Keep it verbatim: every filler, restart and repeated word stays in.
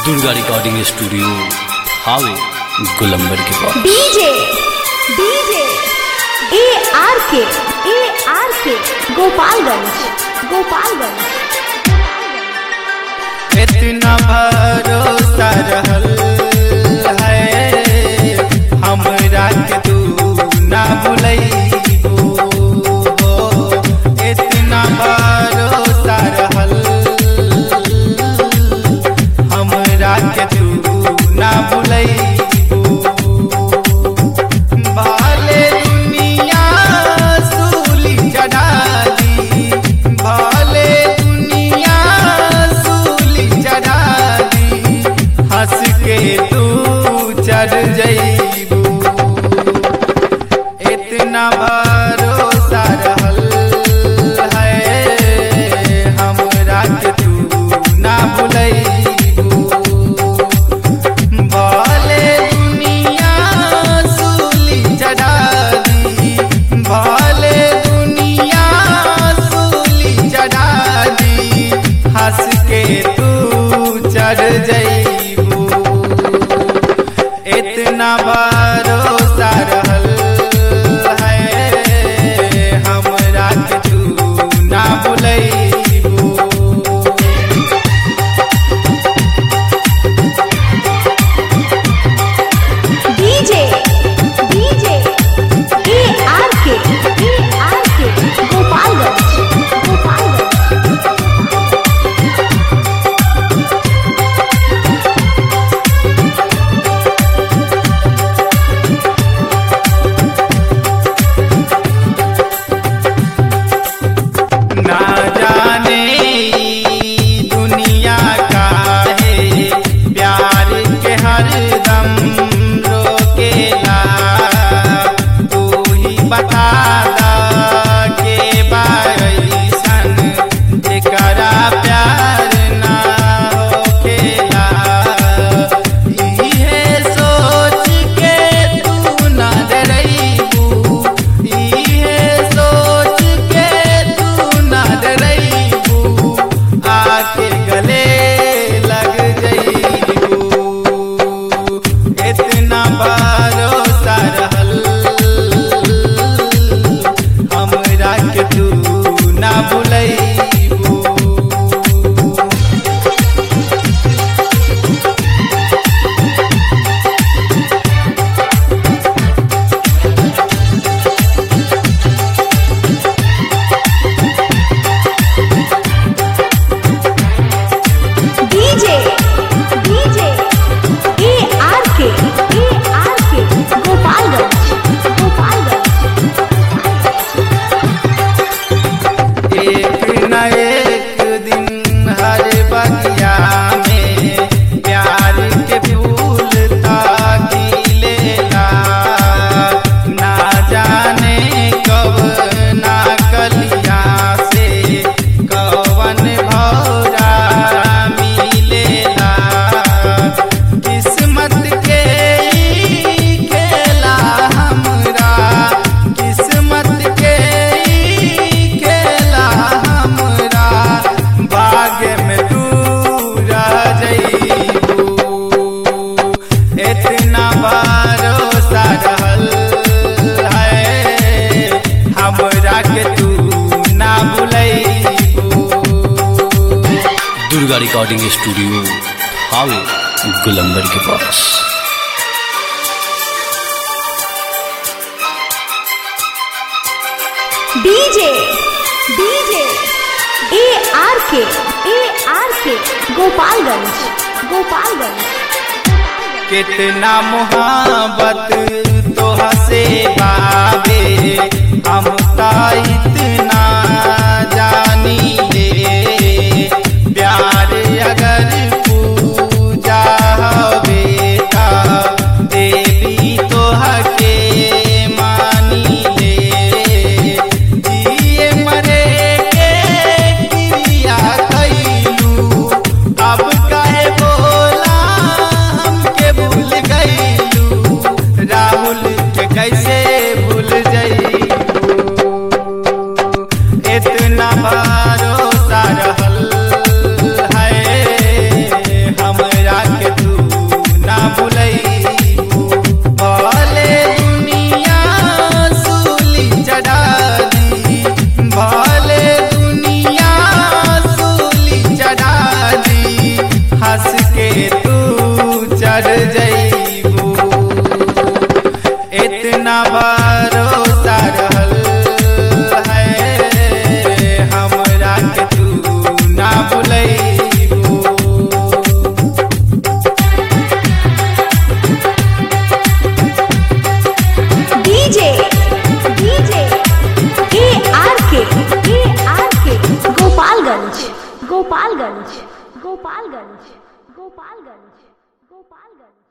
Durga recording studio हावे गुलंबर के पास। DJ DJ A R के ए आर के गोपालगंज गोपालगंज। इतना भरोसा रहल है हमरा के तू ना भुलैबो, इतना भरोसा रहल हमरा के तू ना भुलैबो। भले दुनिया सूली चढ़ा दी, भले दुनिया सूली चढ़ा दी, हंस के तू चढ़ जइबू। इतना भरोसा रहल है हमरा के तू ना भुलैबू। भले दुनिया सूली चढ़ा दी, भले दुनिया सूली चढ़ा दी, हंस के तू चढ़ जइबू। इतना भरोसा रहल है हमरा के तू ना भुलैबू। डीजे डीजे ए आर के ए आर के गोपालगंज गोपालगंज। ना जाने ई दुनिया का है प्यार के हरदम रोकेला, तू ही बता दा के बाईसन एकरा प्यार ना होखेला। इहे सोच के तू ना डरैबू, इहे सोच के तू ना डरैबू, आके गले लग जइबू। इतना भरोसा रहल हमरा के तू ना भुलैबू। डीजे डीजे ए आर के ए आर के गोपालगंज गोपालगंज। एक न एक दिन हर बगिया में प्यार के फूल खिलेला, ना जाने कब ना कलिया से कवन भौरा मिलेला। किस्मत के ई खेला हमरा, किस्मत के ई खेला हमरा, भाग्य में तू रह जइबू। इतना भरोसा रहल है हमरा के तू ना भुलैबू। दुर्गा रिकॉर्डिंग स्टूडियो हावे गुलंबर के पास। डीजे डीजे ए आर के ए आर के गोपालगंज गोपालगंज। कितना मोहब्बत तोह से बाबे हम ता इतना जानी ले, प्यार अगर पूजा हवे ता देवी तोह के मानी ले। जिए मरे के क्रिया कैलू, अब काहे बोला हमके भूल गईलू, राहुल के कैसे भूल जई। ना भरोसा रहल है हमरा के तू ना भुलैबो। डीजे डीजे ए आर के ए आर के गोपालगंज गोपालगंज गोपालगंज गोपालगंज गोपालगंज।